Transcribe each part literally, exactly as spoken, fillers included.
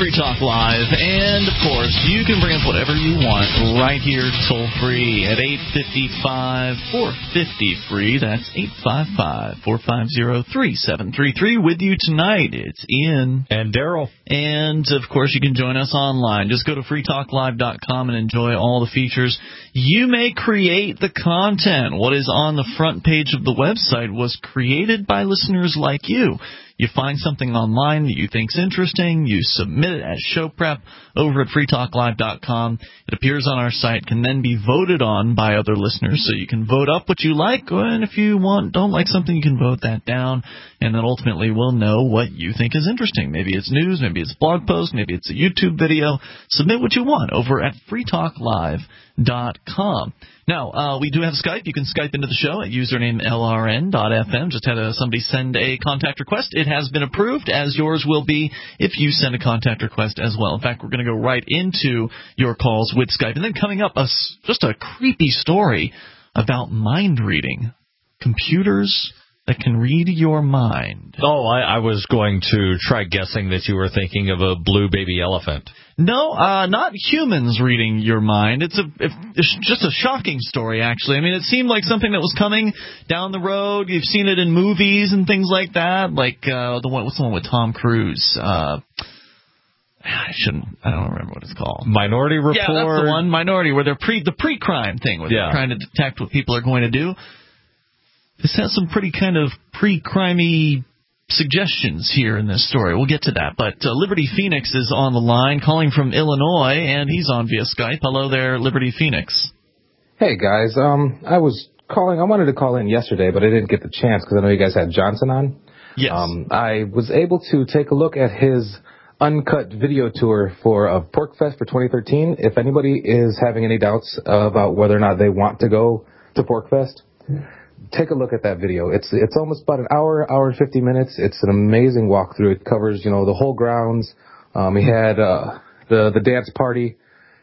Free Talk Live, and, of course, you can bring up whatever you want right here toll-free at eight five five, four five zero, free. That's eight five five, four five zero, three seven three three. With you tonight, it's Ian. And Daryl. And, of course, you can join us online. Just go to free talk live dot com and enjoy all the features. You may create the content. What is on the front page of the website was created by listeners like you. You find something online that you think's interesting, you submit it as show prep over at free talk live dot com. It appears on our site, can then be voted on by other listeners, so you can vote up what you like, and if you want, don't like something, you can vote that down, and then ultimately we'll know what you think is interesting. Maybe it's news, maybe it's a blog post, maybe it's a YouTube video. Submit what you want over at free talk live dot com. Now, uh, we do have Skype. You can Skype into the show at username L R N dot F M. Just had a, somebody send a contact request. It has been approved, as yours will be if you send a contact request as well. In fact, we're going to go right into your calls with Skype. And then coming up, a, just a creepy story about mind reading. Computers that can read your mind. Oh, I, I was going to try guessing that you were thinking of a blue baby elephant. No, uh, not humans reading your mind. It's a it's just a shocking story, actually. I mean, it seemed like something that was coming down the road. You've seen it in movies and things like that, like uh, the one. What's the one with Tom Cruise? Uh, I shouldn't. I don't remember what it's called. Minority Report. Yeah, that's the one. Minority, where they're pre the pre-crime thing, where yeah. they're trying to detect what people are going to do. This has some pretty kind of pre-crimey suggestions here in this story. We'll get to that. But uh, Liberty Phoenix is on the line, calling from Illinois, and he's on via Skype. Hello there, Liberty Phoenix. Hey, guys. Um, I was calling. I wanted to call in yesterday, but I didn't get the chance because I know you guys had Johnson on. Yes. Um, I was able to take a look at his uncut video tour for uh, PorcFest for twenty thirteen. If anybody is having any doubts uh, about whether or not they want to go to PorcFest, take a look at that video. It's it's almost about an hour, hour and fifty minutes. It's an amazing walkthrough. It covers, you know, the whole grounds. Um, he had uh, the the dance party,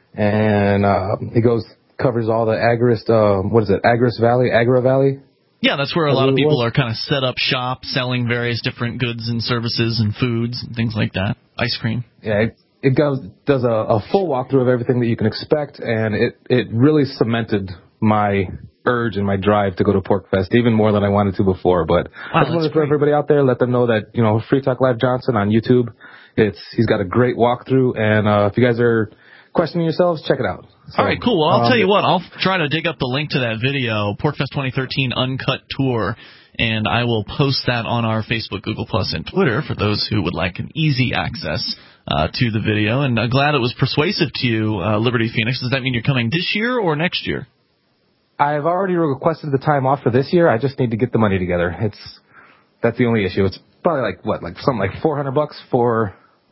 and uh, he goes covers all the Agorist. Uh, what is it? Agorist Valley, Agora Valley. Yeah, that's where a lot of people are kind of set up shop, selling various different goods and services and foods and things like that. Ice cream. Yeah, it, it goes does a, a full walkthrough of everything that you can expect, and it it really cemented my urge and my drive to go to PorcFest even more than I wanted to before. But wow, I just wanted for everybody out there, let them know that, you know, Free Talk Live Johnson on YouTube, it's he's got a great walkthrough, and uh, if you guys are questioning yourselves, check it out. So, all right, cool. Well, I'll um, tell you what, I'll try to dig up the link to that video, PorcFest twenty thirteen Uncut Tour, and I will post that on our Facebook, Google Plus, and Twitter for those who would like an easy access uh, to the video. And I'm glad it was persuasive to you, uh, Liberty Phoenix. Does that mean you're coming this year or next year? I've already requested the time off for this year. I just need to get the money together. It's that's the only issue. It's probably like what, like something like four hundred bucks for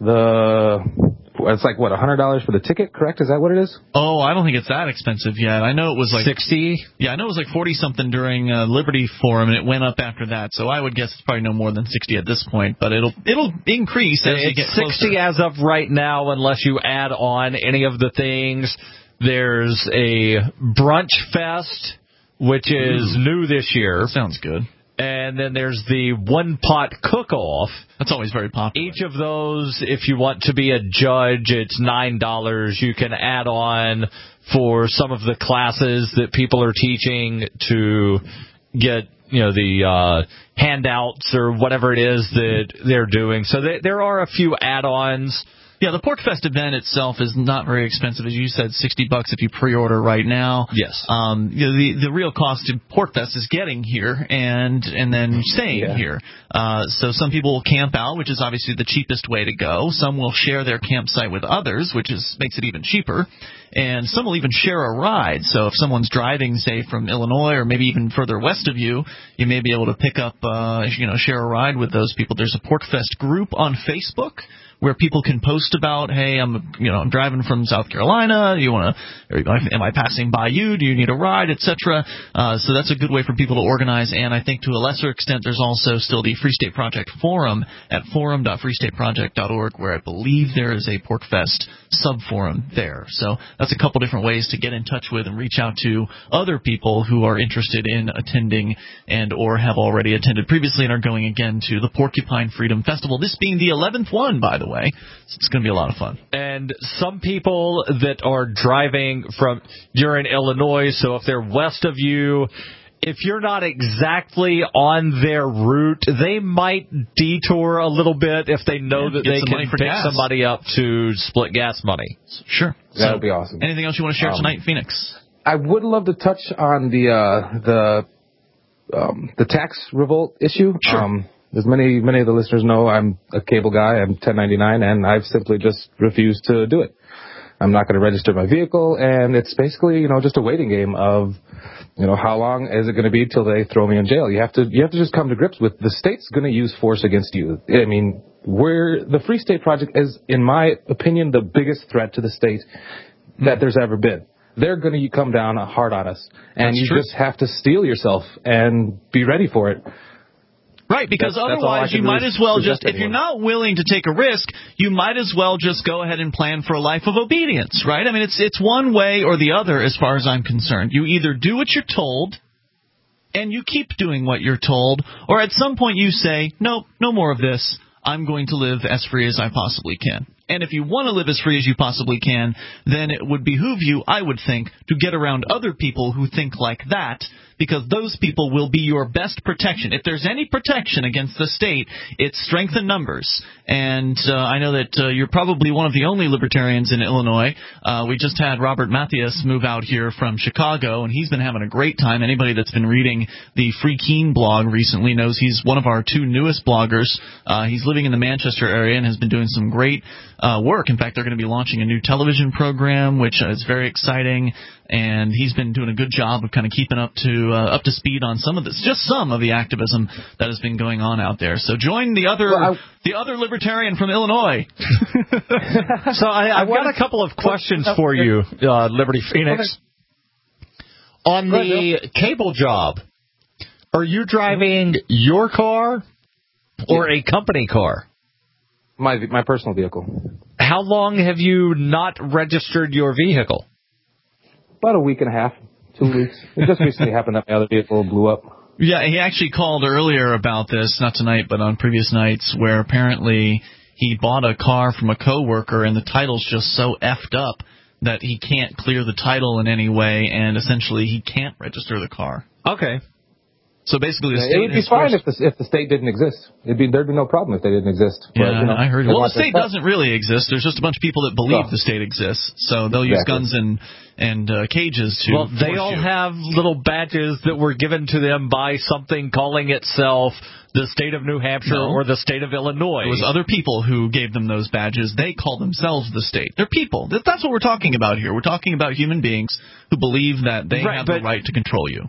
the. It's like what, a hundred dollars for the ticket, correct? Is that what it is? Oh, I don't think it's that expensive yet. I know it was like sixty. Yeah, I know it was like forty something during uh, Liberty Forum, and it went up after that. So I would guess it's probably no more than sixty at this point, but it'll it'll increase as it's you get sixty closer. As of right now, unless you add on any of the things. There's a brunch fest, which is Ooh. new this year. That sounds good. And then there's the one-pot cook-off. That's always very popular. Each of those, if you want to be a judge, it's nine dollars. You can add on for some of the classes that people are teaching to get, you know, the uh, handouts or whatever it is that they're doing. So they, there are a few add-ons. Yeah, the PorcFest event itself is not very expensive, as you said, sixty bucks if you pre-order right now. Yes. Um, you know, the the real cost of PorcFest is getting here and and then staying yeah. here. Uh, so some people will camp out, which is obviously the cheapest way to go. Some will share their campsite with others, which is makes it even cheaper. And some will even share a ride. So if someone's driving, say, from Illinois or maybe even further west of you, you may be able to pick up, uh, you know, share a ride with those people. There's a PorcFest group on Facebook where people can post about, hey, I'm, you know, I'm driving from South Carolina. Do you want to? Am I passing by you? Do you need a ride, et cetera. Uh, so that's a good way for people to organize. And I think to a lesser extent, there's also still the Free State Project forum at forum dot free state project dot org, where I believe there is a PorcFest sub-forum there. So that's a couple different ways to get in touch with and reach out to other people who are interested in attending and or have already attended previously and are going again to the Porcupine Freedom Festival. This being the eleventh one, by the way. the way. So it's going to be a lot of fun. And some people that are driving from, you're in Illinois, so if they're west of you, if you're not exactly on their route, they might detour a little bit if they know yeah, that they can pick gas. somebody up to split gas money. Sure. That so, would be awesome. Anything else you want to share um, tonight, Phoenix? I would love to touch on the uh, the um, the tax revolt issue. Sure. Um, as many many of the listeners know, I'm a cable guy. I'm ten ninety-nine, and I've simply just refused to do it. I'm not going to register my vehicle, and it's basically, you know, just a waiting game of, you know, how long is it going to be till they throw me in jail? You have to you have to just come to grips with the state's going to use force against you. I mean, we're the Free State Project is, in my opinion, the biggest threat to the state that there's ever been. They're going to come down hard on us, and That's you true. just have to steel yourself and be ready for it. Right, because That's- that's all I otherwise can you might really as well just, suggest if you're anyone. not willing to take a risk, you might as well just go ahead and plan for a life of obedience, right? I mean, it's it's one way or the other as far as I'm concerned. You either do what you're told, and you keep doing what you're told, or at some point you say, nope, no more of this. I'm going to live as free as I possibly can. And if you want to live as free as you possibly can, then it would behoove you, I would think, to get around other people who think like that, because those people will be your best protection. If there's any protection against the state, it's strength in numbers. And uh, I know that uh, you're probably one of the only libertarians in Illinois. Uh, we just had Robert Mathias move out here from Chicago, and he's been having a great time. Anybody that's been reading the Free Keene blog recently knows he's one of our two newest bloggers. Uh, he's living in the Manchester area and has been doing some great uh, work. In fact, they're going to be launching a new television program, which uh, is very exciting. And he's been doing a good job of kind of keeping up to uh, up to speed on some of this, just some of the activism that has been going on out there. So join the other well, I, the other libertarian from Illinois. So I, I've got a couple of questions for you, uh, Liberty Phoenix. On the cable job, are you driving your car or a company car? My my personal vehicle. How long have you not registered your vehicle? About a week and a half, two weeks. It just recently happened that my other vehicle blew up. Yeah, he actually called earlier about this, not tonight, but on previous nights, where apparently he bought a car from a coworker and the title's just so effed up that he can't clear the title in any way, and essentially he can't register the car. Okay. So basically, the Yeah, state it would be has fine forced- if the, if the state didn't exist. It'd be there'd be no problem if they didn't exist. Yeah, but, you know, I heard. they Well, the want their state stuff. doesn't really exist. There's just a bunch of people that believe Oh. the state exists, so they'll use Exactly. guns and and uh, cages to. Well, they force all you. have little badges that were given to them by something calling itself the state of New Hampshire No. or the state of Illinois. There was other people who gave them those badges. They call themselves the state. They're people. That- That's what we're talking about here. We're talking about human beings who believe that they Right, have the but- right to control you.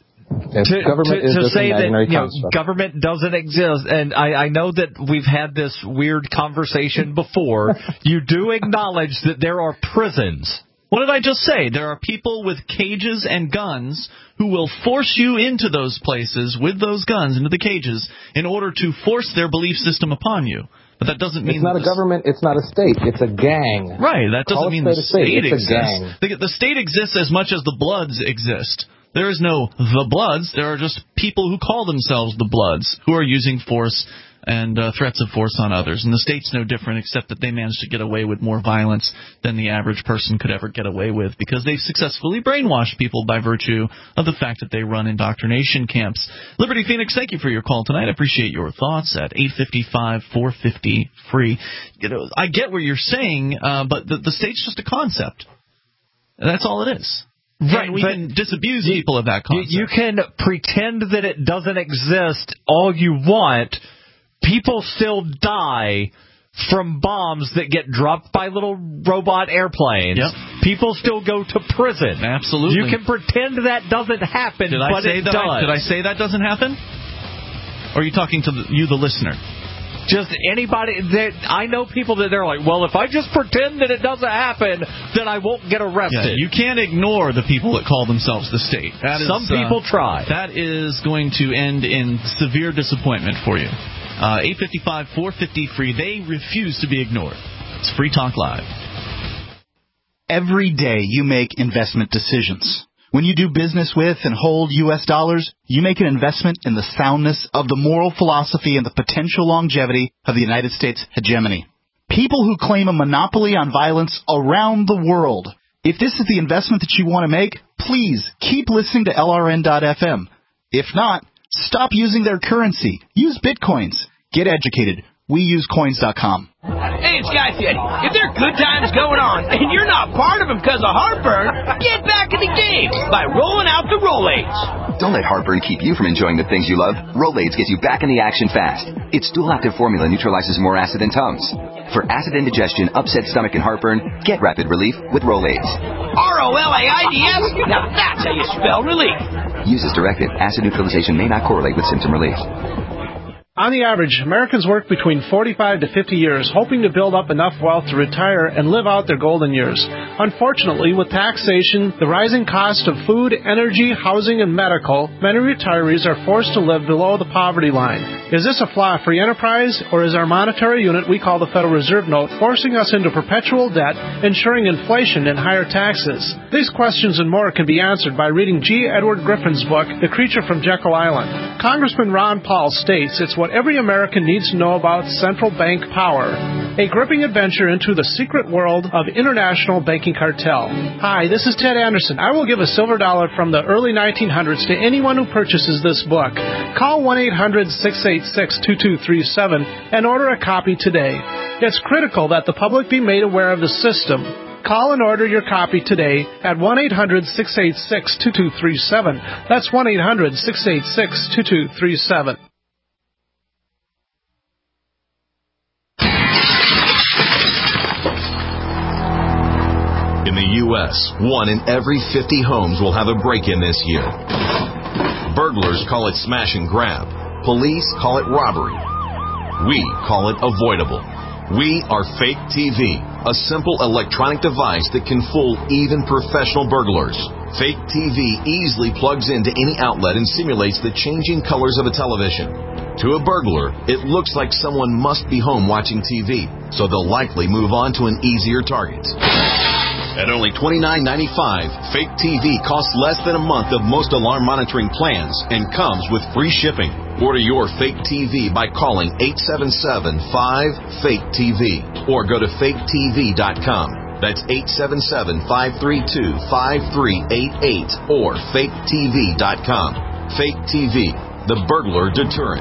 Yes, to, government to, is to just say an that imaginary you know, construct. government doesn't exist, and I, I know that we've had this weird conversation before. You do acknowledge that there are prisons. What did I just say? There are people with cages and guns who will force you into those places with those guns, into the cages, in order to force their belief system upon you. But that doesn't mean It's not that a the- government. It's not a state. It's a gang. Right, that Call doesn't a mean the state a state. state It's a exists. gang. The, the state exists as much as the Bloods exist. There is no the Bloods. There are just people who call themselves the Bloods who are using force and uh, threats of force on others. And the state's no different, except that they managed to get away with more violence than the average person could ever get away with, because they've successfully brainwashed people by virtue of the fact that they run indoctrination camps. Liberty Phoenix, thank you for your call tonight. I appreciate your thoughts at eight five five, four five zero, free. You know, I get what you're saying, uh, but the, the state's just a concept. That's all it is. Right, and we but can disabuse people of that You, concept. you can pretend that it doesn't exist all you want. People still die from bombs that get dropped by little robot airplanes. Yep. People still go to prison. Absolutely. You can pretend that doesn't happen, Did I but say it that? does. I, did I say that doesn't happen? Or are you talking to the, you, the listener? Just anybody that I know people that they're like, well, if I just pretend that it doesn't happen, then I won't get Yeah, arrested. you can't ignore the people that call themselves the state. That is, Some people uh, try. That is going to end in severe disappointment for you. Uh, eight five five, four five zero, free. They refuse to be ignored. It's Free Talk Live. Every day you make investment decisions. When you do business with and hold U S dollars, you make an investment in the soundness of the moral philosophy and the potential longevity of the United States hegemony. People who claim a monopoly on violence around the world. If this is the investment that you want to make, please keep listening to L R N dot F M. If not, stop using their currency. Use Bitcoins. Get educated. We use coins dot com. Hey, it's Guy Fieri. If there are good times going on and you're not part of them because of heartburn, get back in the game by rolling out the Rolaids. Don't let heartburn keep you from enjoying the things you love. Rolaids gets you back in the action fast. Its dual-active formula neutralizes more acid than Tums. For acid indigestion, upset stomach, and heartburn, get rapid relief with Rolaids. R O L A I D S? Now that's how you spell relief. Use as directed. Acid neutralization may not correlate with symptom relief. On the average, Americans work between forty-five to fifty years, hoping to build up enough wealth to retire and live out their golden years. Unfortunately, with taxation, the rising cost of food, energy, housing, and medical, many retirees are forced to live below the poverty line. Is this a flaw free enterprise, or is our monetary unit we call the Federal Reserve Note forcing us into perpetual debt, ensuring inflation and higher taxes? These questions and more can be answered by reading G. Edward Griffin's book, The Creature from Jekyll Island. Congressman Ron Paul states it's what every American needs to know about central bank power. A gripping adventure into the secret world of international banking cartel. Hi, this is Ted Anderson. I will give a silver dollar from the early nineteen hundreds to anyone who purchases this book. Call one eight hundred six eight six two two three seven and order a copy today. It's critical that the public be made aware of the system. Call and order your copy today at one eight hundred six eight six two two three seven. That's one eight hundred six eight six two two three seven. In the U S, one in every fifty homes will have a break-in this year. Burglars call it smash and grab. Police call it robbery. We call it avoidable. We are Fake T V, a simple electronic device that can fool even professional burglars. Fake T V easily plugs into any outlet and simulates the changing colors of a television. To a burglar, it looks like someone must be home watching T V, so they'll likely move on to an easier target. At only twenty-nine ninety-five, Fake T V costs less than a month of most alarm monitoring plans and comes with free shipping. Order your Fake T V by calling eight seven seven, five, fake T V or go to fake T V dot com. That's eight seven seven, five three two, five three eight eight or fake T V dot com. Fake T V, the burglar deterrent.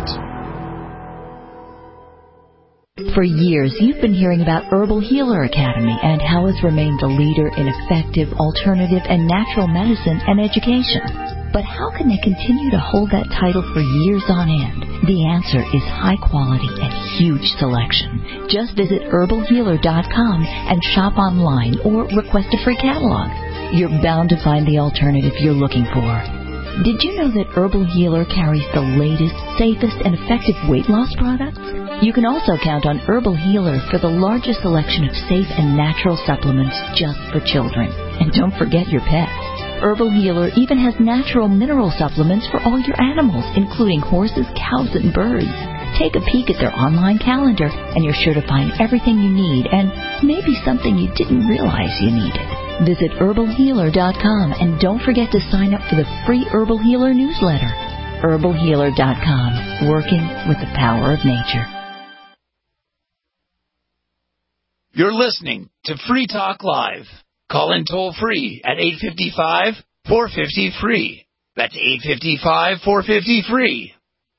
For years, you've been hearing about Herbal Healer Academy and how it's remained the leader in effective, alternative, and natural medicine and education. But how can they continue to hold that title for years on end? The answer is high quality and huge selection. Just visit herbal healer dot com and shop online or request a free catalog. You're bound to find the alternative you're looking for. Did you know that Herbal Healer carries the latest, safest, and effective weight loss products? You can also count on Herbal Healer for the largest selection of safe and natural supplements just for children. And don't forget your pets. Herbal Healer even has natural mineral supplements for all your animals, including horses, cows, and birds. Take a peek at their online calendar, and you're sure to find everything you need and maybe something you didn't realize you needed. Visit herbal healer dot com and don't forget to sign up for the free Herbal Healer newsletter. herbal healer dot com, working with the power of nature. You're listening to Free Talk Live. Call in toll free at eight five five, four five zero, free. That's eight five five, four five zero, free.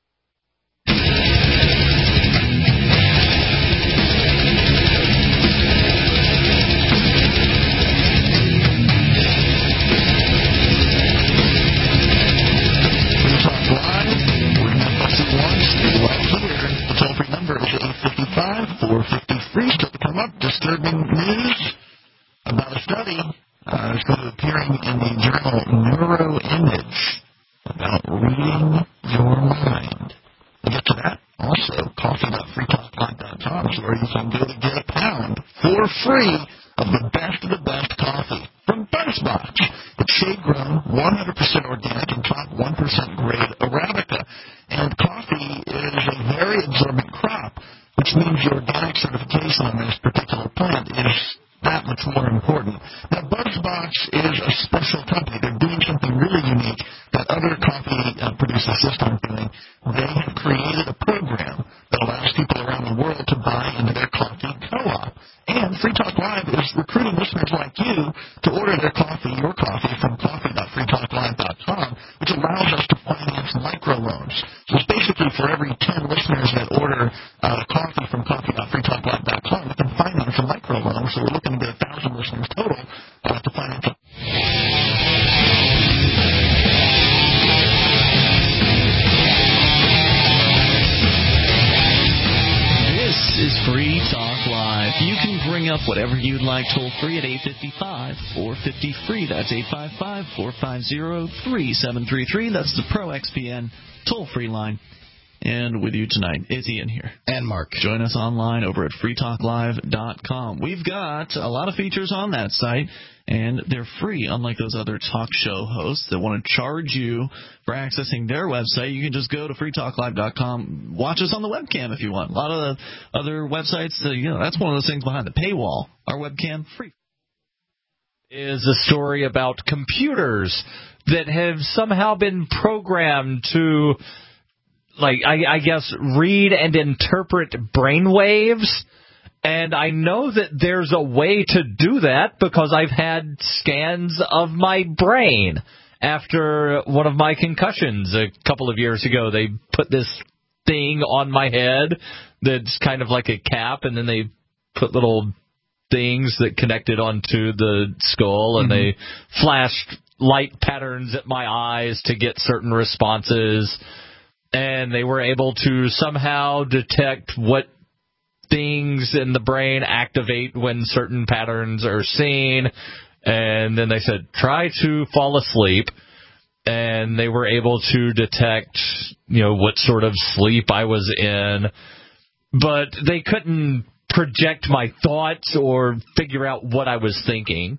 four fifty free. Still to come up, disturbing news about a study uh, that's going to be appearing in the journal Neuroimage about reading your mind. We'll get to that. Also, coffee dot free talk live dot com is where you can go to get a pound for free of the best of the best coffee from BuzzBox. It's shade-grown, one hundred percent organic, and top one percent grade Arabica. And coffee is a very absorbent crop, which means your organic certification on this particular plant is that much more important. Now, BuzzBox is a special company. They're doing something really unique that other coffee uh, producers just aren't doing. They have created a program that allows people around the world to buy into their coffee co-op. Free Talk Live. You can bring up whatever you'd like toll free at eight five five, four five zero, free. That's eight five five, four five zero, three seven three three. That's the Pro X P N toll-free line. And with you tonight is Ian here. And Mark. Join us online over at free talk live dot com. We've got a lot of features on that site, and they're free, unlike those other talk show hosts that want to charge you for accessing their website. You can just go to free talk live dot com, watch us on the webcam if you want. A lot of the other websites, uh, you know, that's one of those things behind the paywall. Our webcam, free. Is a story about computers that have somehow been programmed to, like, I, I guess, read and interpret brainwaves. And I know that there's a way to do that because I've had scans of my brain. After one of my concussions a couple of years ago, they put this thing on my head that's kind of like a cap, and then they put little things that connected onto the skull, and mm-hmm. they flashed light patterns at my eyes to get certain responses. And they were able to somehow detect what things in the brain activate when certain patterns are seen. And then they said, try to fall asleep. And they were able to detect, you know, what sort of sleep I was in. But they couldn't project my thoughts or figure out what I was thinking.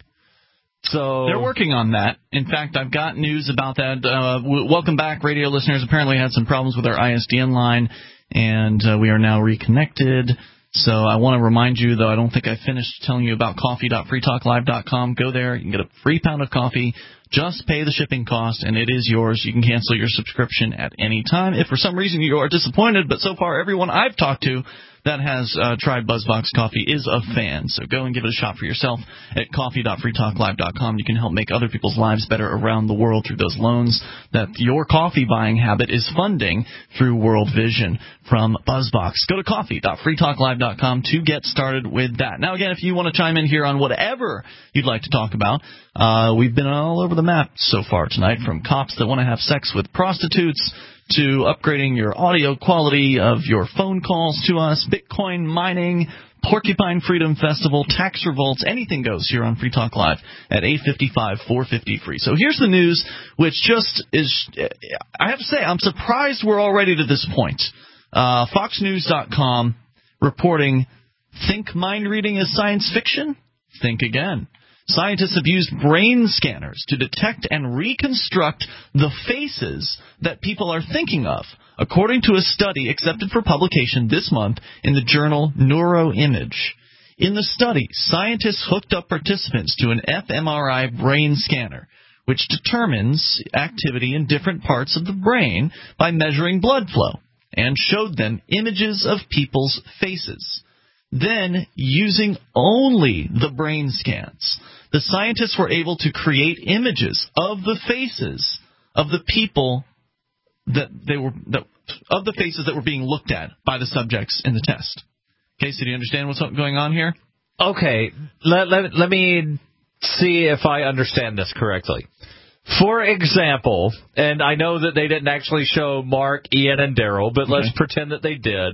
So they're working on that. In fact, I've got news about that. Uh, w- welcome back, radio listeners. Apparently had some problems with our I S D N line, and uh, we are now reconnected. So I want to remind you, though, I don't think I finished telling you about coffee dot free talk live dot com. Go there. You can get a free pound of coffee. Just pay the shipping cost, and it is yours. You can cancel your subscription at any time. If for some reason you are disappointed, but so far everyone I've talked to that has uh, tried BuzzBox Coffee is a fan. So go and give it a shot for yourself at coffee dot free talk live dot com. You can help make other people's lives better around the world through those loans that your coffee buying habit is funding through World Vision from BuzzBox. Go to coffee dot free talk live dot com to get started with that. Now, again, if you want to chime in here on whatever you'd like to talk about, uh, we've been all over the map so far tonight, from cops that want to have sex with prostitutes to upgrading your audio quality of your phone calls to us, Bitcoin mining, Porcupine Freedom Festival, tax revolts, anything goes here on Free Talk Live at eight five five, four five zero, free. So here's the news, which just is, I have to say, I'm surprised we're already to this point. Uh, Fox News dot com reporting, think mind reading is science fiction? Think again. Scientists have used brain scanners to detect and reconstruct the faces that people are thinking of, according to a study accepted for publication this month in the journal Neuroimage. In the study, scientists hooked up participants to an fMRI brain scanner, which determines activity in different parts of the brain by measuring blood flow, and showed them images of people's faces. Then, using only the brain scans, the scientists were able to create images of the faces of the people that they were that, of the faces that were being looked at by the subjects in the test. Okay, so do you understand what's going on here? Okay, let let, let me see if I understand this correctly. For example, and I know that they didn't actually show Mark, Ian, and Daryl, but okay. Let's pretend that they did.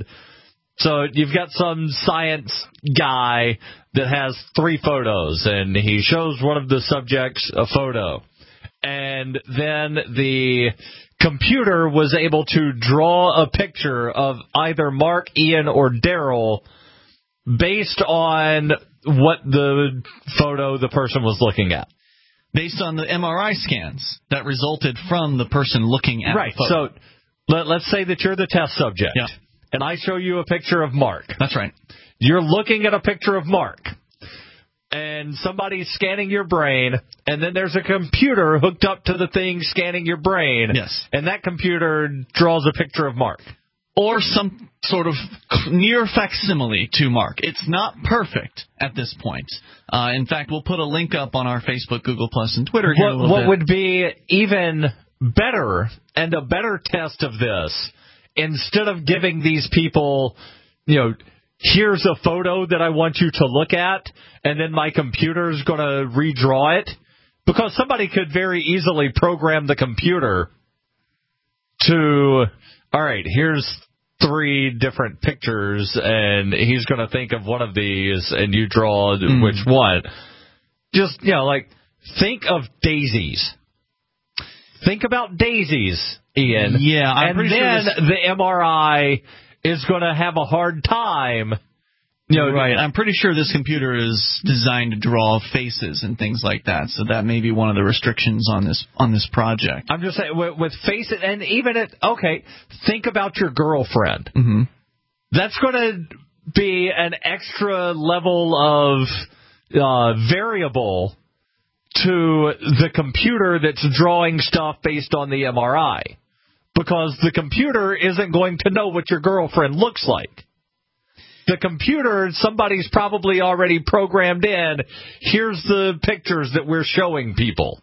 So you've got some science guy that has three photos, and he shows one of the subjects a photo. And then the computer was able to draw a picture of either Mark, Ian, or Daryl based on what the photo the person was looking at. Based on the M R I scans that resulted from the person looking at right. the photo. Right, so let, let's say that you're the test subject. Yeah. And I show you a picture of Mark. That's right. You're looking at a picture of Mark. And somebody's scanning your brain, and then there's a computer hooked up to the thing scanning your brain. Yes. And that computer draws a picture of Mark. Or some sort of near facsimile to Mark. It's not perfect at this point. Uh, in fact, we'll put a link up on our Facebook, Google Plus, and Twitter here what, in a little what bit. What would be even better and a better test of this, instead of giving these people, you know, here's a photo that I want you to look at, and then my computer's going to redraw it, because somebody could very easily program the computer to, all right, here's three different pictures, and he's going to think of one of these, and you draw Mm. which one. Just, you know, like, think of daisies. Think about daisies, Ian. Yeah, I'm and pretty then sure this... the M R I is going to have a hard time. You know, right. I'm pretty sure this computer is designed to draw faces and things like that, so that may be one of the restrictions on this on this project. I'm just saying, with, with faces, and even at, okay, think about your girlfriend. Mm-hmm. That's going to be an extra level of uh, variable to the computer that's drawing stuff based on the M R I, because the computer isn't going to know what your girlfriend looks like. The computer, somebody's probably already programmed in, here's the pictures that we're showing people.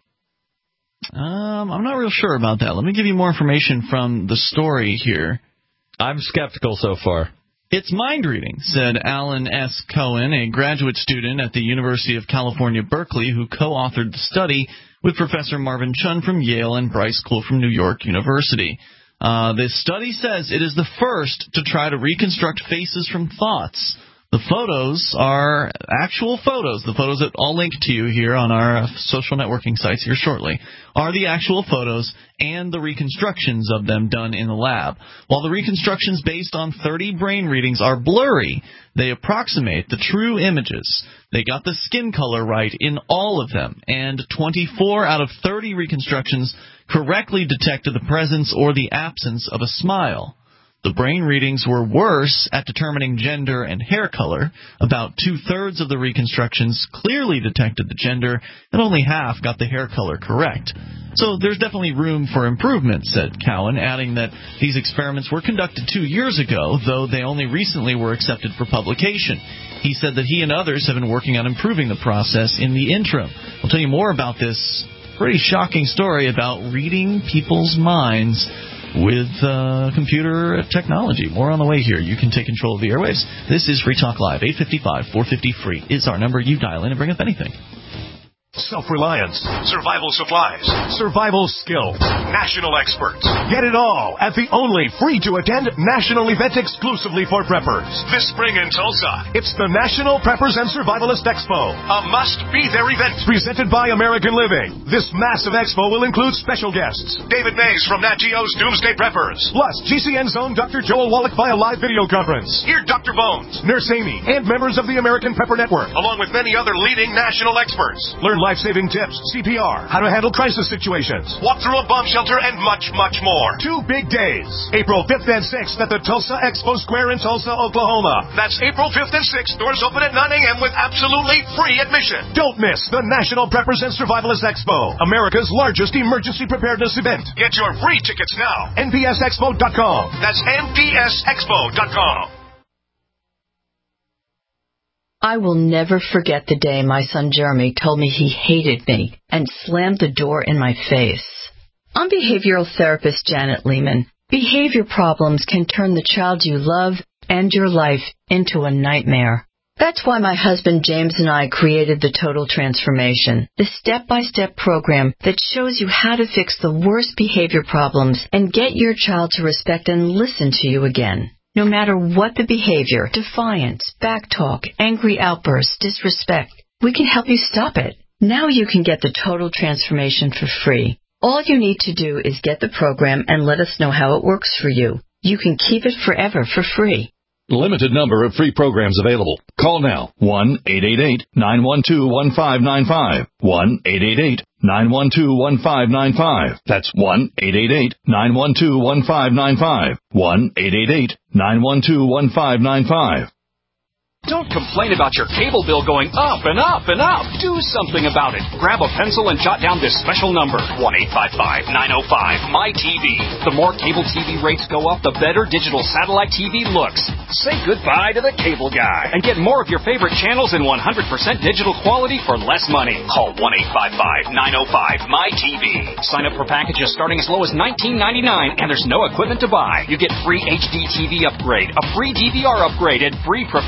Um, I'm not real sure about that. Let me give you more information from the story here. I'm skeptical so far. It's mind reading, said Alan S. Cohen, a graduate student at the University of California, Berkeley, who co-authored the study with Professor Marvin Chun from Yale and Bryce Kuhl from New York University. Uh, this study says it is the first to try to reconstruct faces from thoughts. The photos are actual photos. The photos that I'll link to you here on our social networking sites here shortly are the actual photos and the reconstructions of them done in the lab. While the reconstructions based on thirty brain readings are blurry, they approximate the true images. They got the skin color right in all of them, and twenty-four out of thirty reconstructions correctly detected the presence or the absence of a smile. The brain readings were worse at determining gender and hair color. About two-thirds of the reconstructions clearly detected the gender, and only half got the hair color correct. So there's definitely room for improvement, said Cowan, adding that these experiments were conducted two years ago, though they only recently were accepted for publication. He said that he and others have been working on improving the process in the interim. I'll tell you more about this pretty shocking story about reading people's minds with uh, computer technology. More on the way here. You can take control of the airwaves. This is Free Talk Live. eight five five, four five zero, free is our number. You dial in and bring up anything. Self-reliance, survival supplies, survival skills, national experts. Get it all at the only free-to-attend national event exclusively for preppers. This spring in Tulsa, it's the National Preppers and Survivalist Expo, a must-be-there event presented by American Living. This massive expo will include special guests, David Mays from Nat Geo's Doomsday Preppers, plus G C N's own Doctor Joel Wallach via live video conference. Hear Doctor Bones, Nurse Amy, and members of the American Prepper Network, along with many other leading national experts. Learn life-saving tips, C P R, how to handle crisis situations, walk through a bomb shelter, and much, much more. Two big days, April fifth and sixth at the Tulsa Expo Square in Tulsa, Oklahoma. That's April fifth and sixth. Doors open at nine a.m. with absolutely free admission. Don't miss the National Preppers and Survivalist Expo, America's largest emergency preparedness event. Get your free tickets now. N P S expo dot com. That's N P S expo dot com. I will never forget the day my son Jeremy told me he hated me and slammed the door in my face. I'm behavioral therapist Janet Lehman. Behavior problems can turn the child you love and your life into a nightmare. That's why my husband James and I created the Total Transformation, the step-by-step program that shows you how to fix the worst behavior problems and get your child to respect and listen to you again. No matter what the behavior, defiance, backtalk, angry outbursts, disrespect, we can help you stop it. Now you can get the Total Transformation for free. All you need to do is get the program and let us know how it works for you. You can keep it forever for free. Limited number of free programs available. Call now. one eight eight eight, nine one two, one five nine five. one eight eight eight, nine one two, one five nine five. That's one eight eight eight, nine one two, one five nine five. one eight eight eight, nine one two, one five nine five. Don't complain about your cable bill going up and up and up. Do something about it. Grab a pencil and jot down this special number, one eight five five, nine oh five, M Y T V. The more cable T V rates go up, the better digital satellite T V looks. Say goodbye to the cable guy and get more of your favorite channels in one hundred percent digital quality for less money. Call one eight five five, nine oh five, M Y T V. Sign up for packages starting as low as nineteen ninety-nine, and there's no equipment to buy. You get free H D T V upgrade, a free D V R upgrade, and free professional and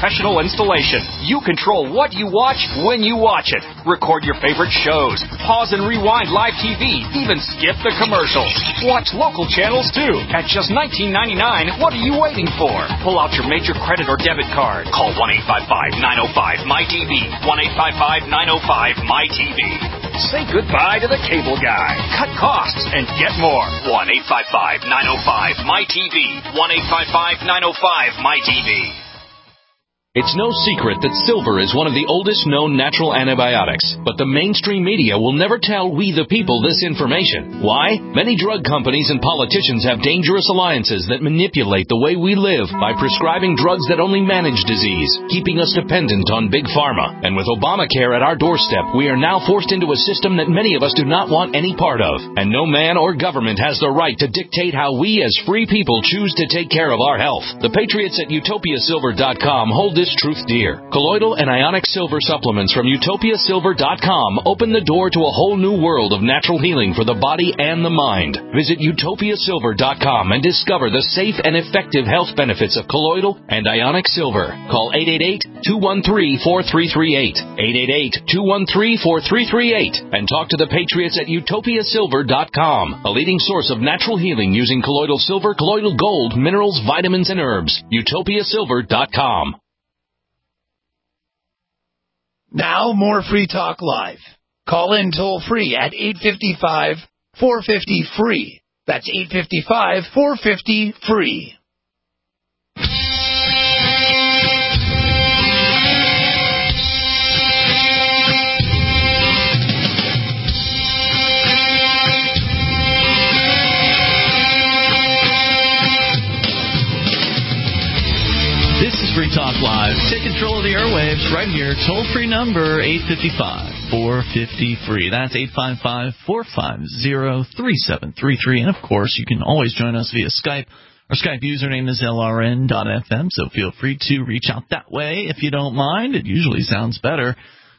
installation. You control what you watch when you watch it. Record your favorite shows. Pause and rewind live T V. Even skip the commercials. Watch local channels too. At just nineteen ninety-nine dollars, what are you waiting for? Pull out your major credit or debit card. Call one eight five five, nine oh five, M Y T V. one eight five five, nine oh five, M Y T V. Say goodbye to the cable guy. Cut costs and get more. one eight five five, nine oh five, M Y T V. one eight five five, nine oh five, M Y T V. It's no secret that silver is one of the oldest known natural antibiotics, but the mainstream media will never tell we the people this information. Why? Many drug companies and politicians have dangerous alliances that manipulate the way we live by prescribing drugs that only manage disease, keeping us dependent on big pharma. And with Obamacare at our doorstep, we are now forced into a system that many of us do not want any part of. And no man or government has the right to dictate how we as free people choose to take care of our health. The patriots at utopia silver dot com hold this truth dear. Colloidal and ionic silver supplements from utopia silver dot com open the door to a whole new world of natural healing for the body and the mind. Visit utopia silver dot com and discover the safe and effective health benefits of colloidal and ionic silver. Call eight eight eight, two one three, four three three eight, eight eight eight, two one three, four three three eight, and talk to the patriots at utopia silver dot com, a leading source of natural healing using colloidal silver, colloidal gold, minerals, vitamins, and herbs. utopia silver dot com. Now, more Free Talk Live. Call in toll free at eight five five, four five zero, free. That's eight five five, four five zero, free. This is Free Talk Live. Take control of the airwaves right here. Toll-free number eight five five, four five zero, free. That's eight five five, four five zero, three seven three three. And, of course, you can always join us via Skype. Our Skype username is L R N dot F M, so feel free to reach out that way if you don't mind. It usually sounds better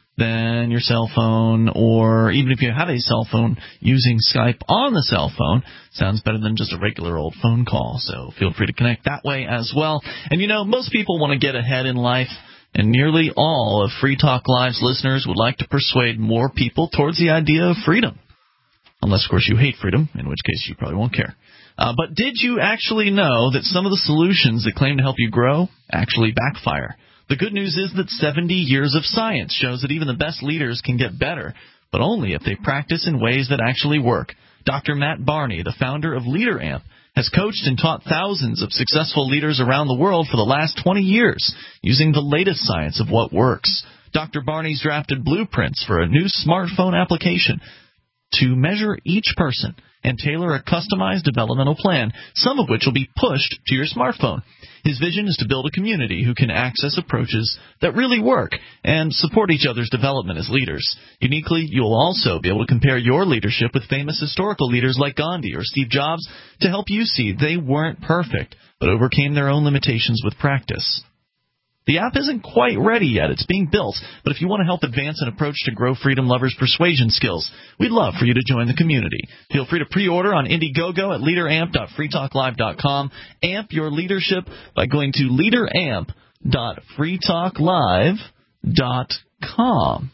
than your cell phone, or even if you have a cell phone, using Skype on the cell phone sounds better than just a regular old phone call. So feel free to connect that way as well. And, you know, most people want to get ahead in life, and nearly all of Free Talk Live's listeners would like to persuade more people towards the idea of freedom. Unless, of course, you hate freedom, in which case you probably won't care. Uh, but did you actually know that some of the solutions that claim to help you grow actually backfire? The good news is that seventy years of science shows that even the best leaders can get better, but only if they practice in ways that actually work. Doctor Matt Barney, the founder of LeaderAmp, has coached and taught thousands of successful leaders around the world for the last twenty years using the latest science of what works. Doctor Barney's drafted blueprints for a new smartphone application to measure each person and tailor a customized developmental plan, some of which will be pushed to your smartphone. His vision is to build a community who can access approaches that really work and support each other's development as leaders. Uniquely, you'll also be able to compare your leadership with famous historical leaders like Gandhi or Steve Jobs to help you see they weren't perfect, but overcame their own limitations with practice. The app isn't quite ready yet. It's being built. But if you want to help advance an approach to grow freedom lovers' persuasion skills, we'd love for you to join the community. Feel free to pre-order on Indiegogo at leader amp dot free talk live dot com. Amp your leadership by going to leader amp dot free talk live dot com.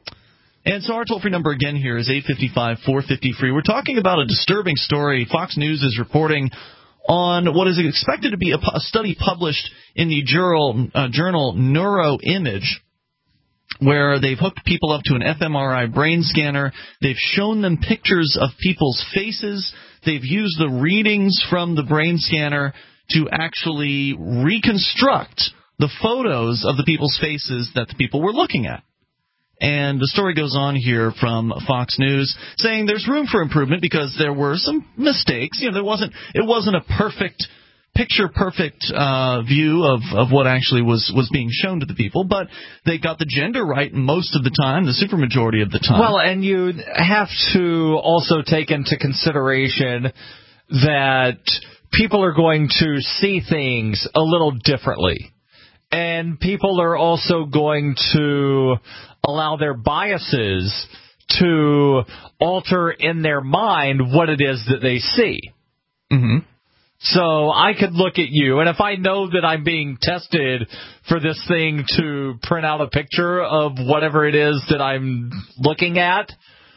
And so our toll-free number again here is eight five five, four five zero, free. We're talking about a disturbing story. Fox News is reporting on what is expected to be a, a study published in the journal, uh, journal Neuroimage, where they've hooked people up to an f M R I brain scanner. They've shown them pictures of people's faces. They've used the readings from the brain scanner to actually reconstruct the photos of the people's faces that the people were looking at. And the story goes on here from Fox News saying there's room for improvement because there were some mistakes. You know, there wasn't it wasn't a perfect picture perfect uh, view of, of what actually was, was being shown to the people, but they got the gender right most of the time, the supermajority of the time. Well, and you have to also take into consideration that people are going to see things a little differently. And people are also going to allow their biases to alter in their mind what it is that they see. Mm-hmm. So I could look at you, and if I know that I'm being tested for this thing to print out a picture of whatever it is that I'm looking at,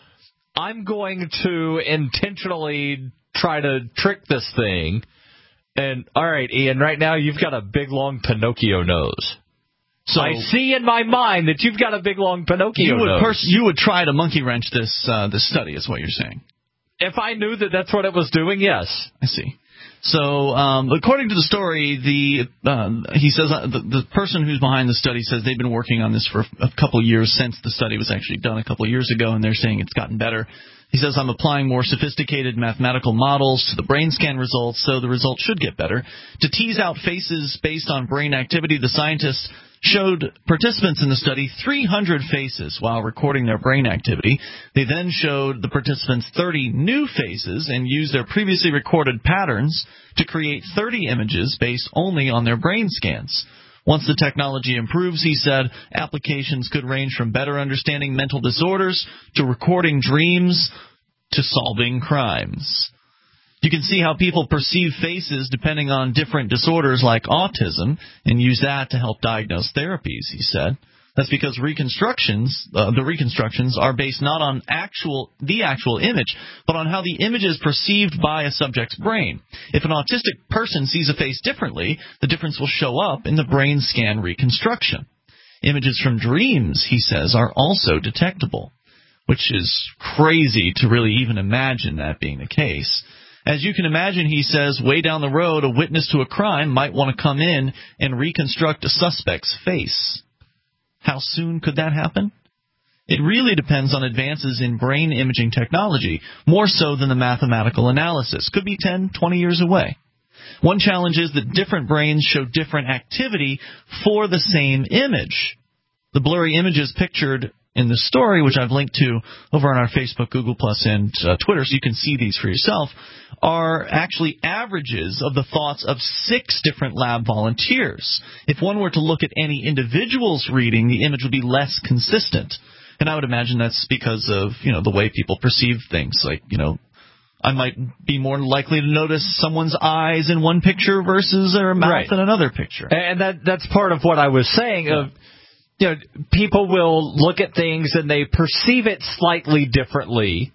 I'm going to intentionally try to trick this thing. And, all right, Ian, right now you've got a big, long Pinocchio nose. So I see in my mind that you've got a big, long Pinocchio you would nose. Pers- you would try to monkey wrench this uh, this study, is what you're saying. If I knew that that's what it was doing, yes. I see. So, um, according to the story, the uh, he says uh, the, the person who's behind the study says they've been working on this for a couple years since the study was actually done a couple years ago, and they're saying it's gotten better. He says, I'm applying more sophisticated mathematical models to the brain scan results, so the results should get better. To tease out faces based on brain activity, the scientists showed participants in the study three hundred faces while recording their brain activity. They then showed the participants thirty new faces and used their previously recorded patterns to create thirty images based only on their brain scans. Once the technology improves, he said, applications could range from better understanding mental disorders to recording dreams to solving crimes. You can see how people perceive faces depending on different disorders like autism and use that to help diagnose therapies, he said. That's because reconstructions, uh, the reconstructions are based not on actual the actual image, but on how the image is perceived by a subject's brain. If an autistic person sees a face differently, the difference will show up in the brain scan reconstruction. Images from dreams, he says, are also detectable, which is crazy to really even imagine that being the case. As you can imagine, he says, way down the road, a witness to a crime might want to come in and reconstruct a suspect's face. How soon could that happen? It really depends on advances in brain imaging technology, more so than the mathematical analysis. Could be ten, twenty years away. One challenge is that different brains show different activity for the same image. The blurry images pictured in the story, which I've linked to over on our Facebook, Google Plus, and uh, Twitter, so you can see these for yourself, are actually averages of the thoughts of six different lab volunteers. If one were to look at any individual's reading, the image would be less consistent. And I would imagine that's because of, you know, the way people perceive things. Like, you know, I might be more likely to notice someone's eyes in one picture versus their mouth right. in another picture. And that that's part of what I was saying yeah. of, you know, people will look at things and they perceive it slightly differently,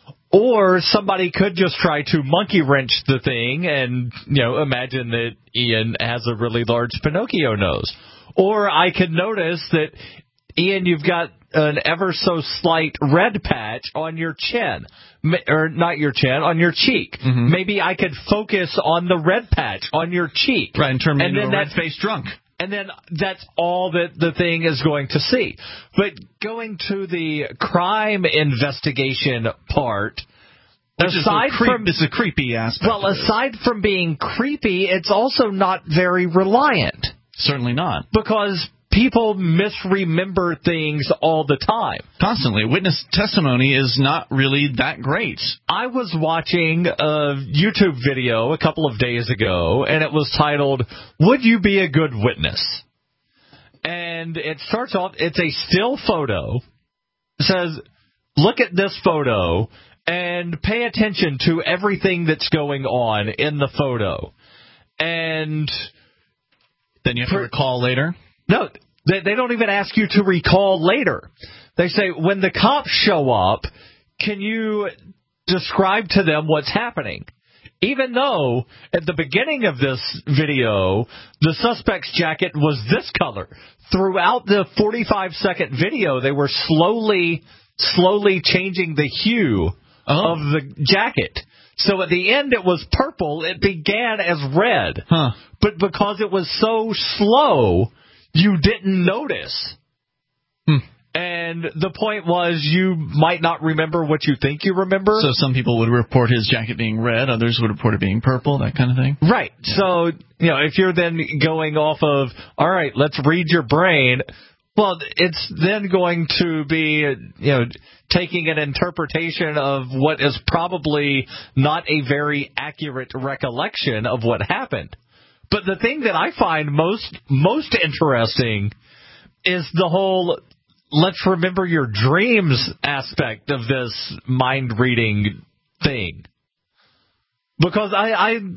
or somebody could just try to monkey wrench the thing and, you know, imagine that Ian has a really large Pinocchio nose. Or I could notice that, Ian, you've got an ever so slight red patch on your chin, or not your chin, on your cheek. Mm-hmm. Maybe I could focus on the red patch on your cheek. Right, and turn me and into then a red-faced drunk. And then that's all that the thing is going to see. But going to the crime investigation part, Which aside is creep, from it's a creepy aspect. Well, aside from being creepy, it's also not very reliant. Certainly not. Because people misremember things all the time. Constantly. Witness testimony is not really that great. I was watching a YouTube video a couple of days ago, and it was titled, Would You Be a Good Witness? And it starts off, it's a still photo. It says, look at this photo and pay attention to everything that's going on in the photo. And then you have to recall later? No, they, they don't even ask you to recall later. They say, when the cops show up, can you describe to them what's happening? Even though at the beginning of this video, the suspect's jacket was this color. Throughout the forty-five second video, they were slowly, slowly changing the hue oh. of the jacket. So at the end, it was purple. It began as red. Huh. But because it was so slow, you didn't notice. Hmm. And the point was you might not remember what you think you remember. So some people would report his jacket being red, others would report it being purple, that kind of thing? Right. Yeah. So, you know, if you're then going off of, all right, let's read your brain, well, it's then going to be, you know, taking an interpretation of what is probably not a very accurate recollection of what happened. But the thing that I find most most interesting is the whole let's remember your dreams aspect of this mind-reading thing. Because I, I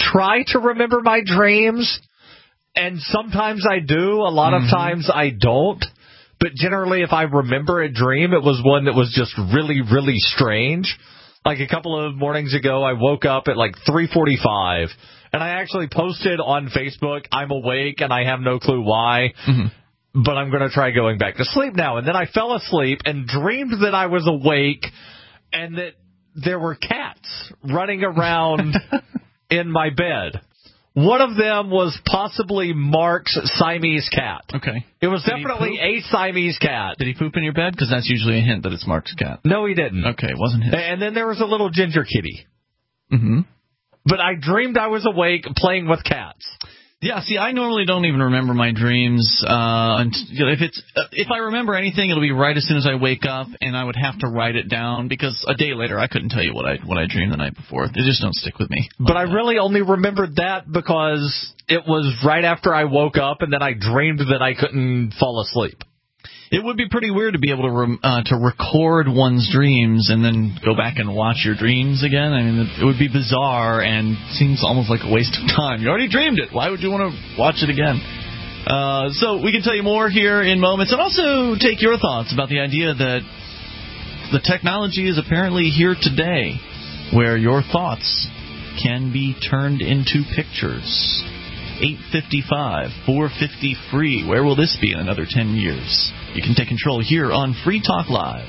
try to remember my dreams, and sometimes I do. A lot mm-hmm. of times I don't. But generally, if I remember a dream, it was one that was just really, really strange. Like a couple of mornings ago, I woke up at like three forty-five, and I actually posted on Facebook, I'm awake, and I have no clue why, mm-hmm. but I'm going to try going back to sleep now. And then I fell asleep and dreamed that I was awake and that there were cats running around in my bed. One of them was possibly Mark's Siamese cat. Okay. It was Did definitely a Siamese cat. Did he poop in your bed? Because that's usually a hint that it's Mark's cat. No, he didn't. Okay, it wasn't his. And then there was a little ginger kitty. Mm-hmm. But I dreamed I was awake playing with cats. Yeah, see, I normally don't even remember my dreams. Uh, and, you know, if it's uh, if I remember anything, it'll be right as soon as I wake up, and I would have to write it down because a day later I couldn't tell you what I what I dreamed the night before. They just don't stick with me. But I really only remembered that because it was right after I woke up, and then I dreamed that I couldn't fall asleep. It would be pretty weird to be able to rem- uh, to record one's dreams and then go back and watch your dreams again. I mean, it would be bizarre and seems almost like a waste of time. You already dreamed it. Why would you want to watch it again? Uh, so we can tell you more here in moments, and also take your thoughts about the idea that the technology is apparently here today, where your thoughts can be turned into pictures. eight fifty-five, four fifty free. Where will this be in another ten years? You can take control here on Free Talk Live.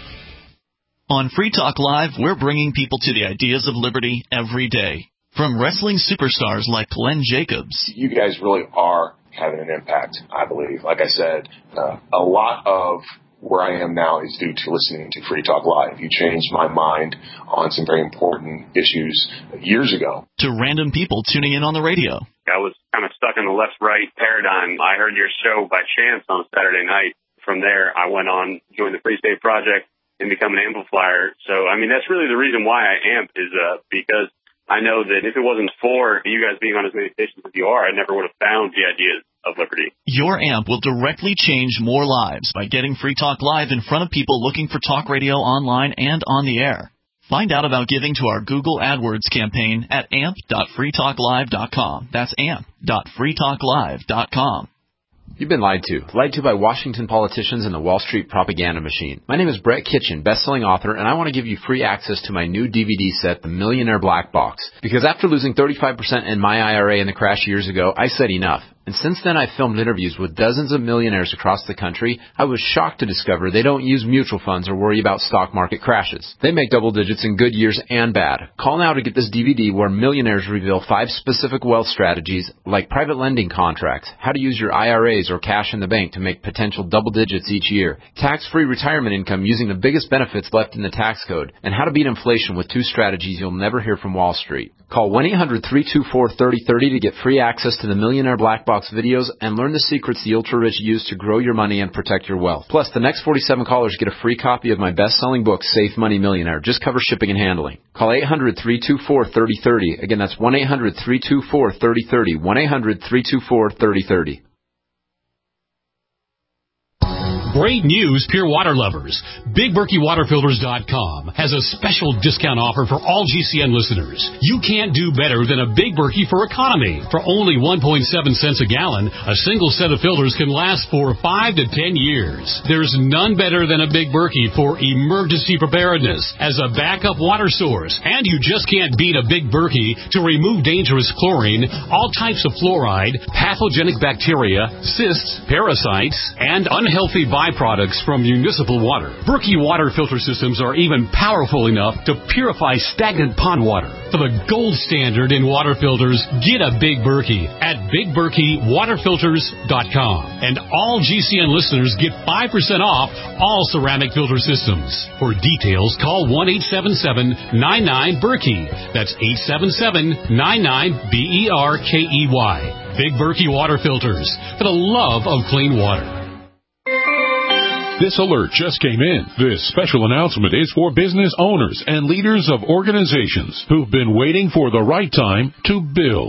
On Free Talk Live, we're bringing people to the ideas of liberty every day. From wrestling superstars like Glenn Jacobs. You guys really are having an impact, I believe. Like I said, uh, a lot of where I am now is due to listening to Free Talk Live. You changed my mind on some very important issues years ago. To random people tuning in on the radio. I was kind of stuck in the left-right paradigm. I heard your show by chance on Saturday night. From there, I went on, joined the Free State Project, and become an amplifier. So, I mean, that's really the reason why I amp is uh, because I know that if it wasn't for you guys being on as many stations as you are, I never would have found the ideas of liberty. Your amp will directly change more lives by getting Free Talk Live in front of people looking for talk radio online and on the air. Find out about giving to our Google AdWords campaign at amp dot free talk live dot com. That's amp dot free talk live dot com. You've been lied to. Lied to by Washington politicians and the Wall Street propaganda machine. My name is Brett Kitchen, best-selling author, and I want to give you free access to my new D V D set, The Millionaire Black Box. Because after losing thirty-five percent in my I R A in the crash years ago, I said enough. And since then, I've filmed interviews with dozens of millionaires across the country. I was shocked to discover they don't use mutual funds or worry about stock market crashes. They make double digits in good years and bad. Call now to get this D V D where millionaires reveal five specific wealth strategies like private lending contracts, how to use your I R As or cash in the bank to make potential double digits each year, tax-free retirement income using the biggest benefits left in the tax code, and how to beat inflation with two strategies you'll never hear from Wall Street. Call one eight hundred three two four three oh three oh to get free access to the Millionaire Black Box videos and learn the secrets the ultra-rich use to grow your money and protect your wealth. Plus, the next forty-seven callers get a free copy of my best-selling book, Safe Money Millionaire. Just cover shipping and handling. Call eight hundred three two four three oh three oh. Again, that's one eight hundred three two four three oh three oh. one eight hundred three two four three oh three oh. Great news, Pure Water lovers. Big Berkey Water Filters dot com has a special discount offer for all G C N listeners. You can't do better than a Big Berkey for economy. For only one point seven cents a gallon, a single set of filters can last for five to ten years. There's none better than a Big Berkey for emergency preparedness as a backup water source. And you just can't beat a Big Berkey to remove dangerous chlorine, all types of fluoride, pathogenic bacteria, cysts, parasites, and unhealthy byproducts from municipal water. Berkey water filter systems are even powerful enough to purify stagnant pond water. For the gold standard in water filters, get a Big Berkey at Big Berkey Water Filters dot com. And all G C N listeners get five percent off all ceramic filter systems. For details, call one eight seven seven nine nine Berkey. That's eight seven seven nine nine B E R K E Y. Big Berkey Water Filters, for the love of clean water. This alert just came in. This special announcement is for business owners and leaders of organizations who've been waiting for the right time to build.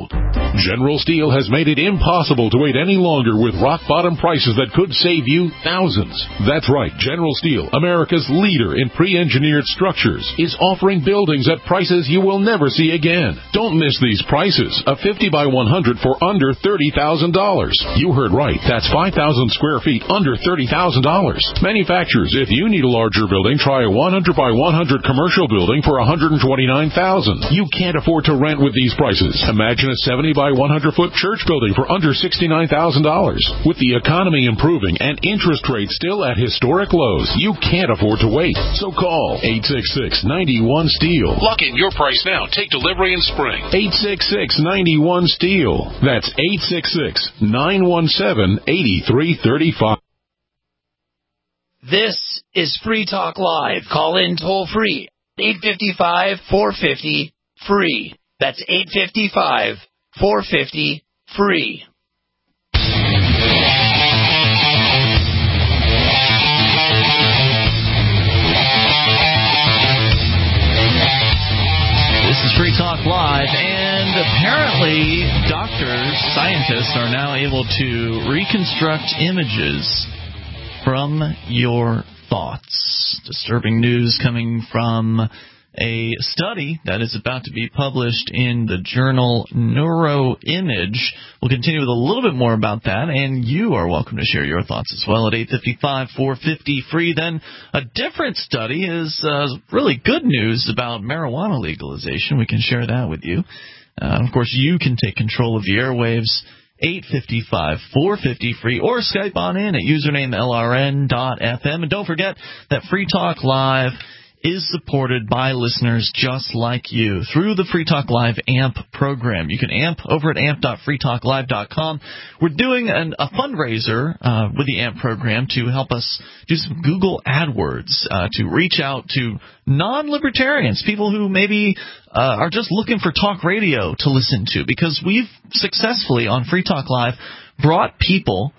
General Steel has made it impossible to wait any longer with rock-bottom prices that could save you thousands. That's right, General Steel, America's leader in pre-engineered structures, is offering buildings at prices you will never see again. Don't miss these prices. A fifty by one hundred for under thirty thousand dollars. You heard right. That's five thousand square feet under thirty thousand dollars. Manufacturers, if you need a larger building, try a one hundred by one hundred commercial building for one hundred twenty-nine thousand dollars. You can't afford to rent with these prices. Imagine a seventy by one hundred foot church building for under sixty-nine thousand dollars. With the economy improving and interest rates still at historic lows, you can't afford to wait. So call eight six six, nine one, STEEL. Lock in your price now. Take delivery in spring. eight six six, nine one, STEEL. That's eight six six, nine one seven, eight three three five. This is Free Talk Live. Call in toll free. eight five five, four five zero, free. That's eight five five, four five zero, free. This is Free Talk Live, and apparently doctors, scientists are now able to reconstruct images from your thoughts. Disturbing news coming from a study that is about to be published in the journal Neuroimage. We'll continue with a little bit more about that, and you are welcome to share your thoughts as well at eight five five, four five zero, free. Then a different study is uh, really good news about marijuana legalization. We can share that with you. Uh, of course, you can take control of the airwaves. eight five five, four five zero, free, or Skype on in at username L R N dot F M. And don't forget that Free Talk Live is supported by listeners just like you through the Free Talk Live A M P program. You can A M P over at A M P dot free talk live dot com. We're doing an, a fundraiser uh, with the A M P program to help us do some Google AdWords uh, to reach out to non-libertarians, people who maybe uh, are just looking for talk radio to listen to, because we've successfully on Free Talk Live brought people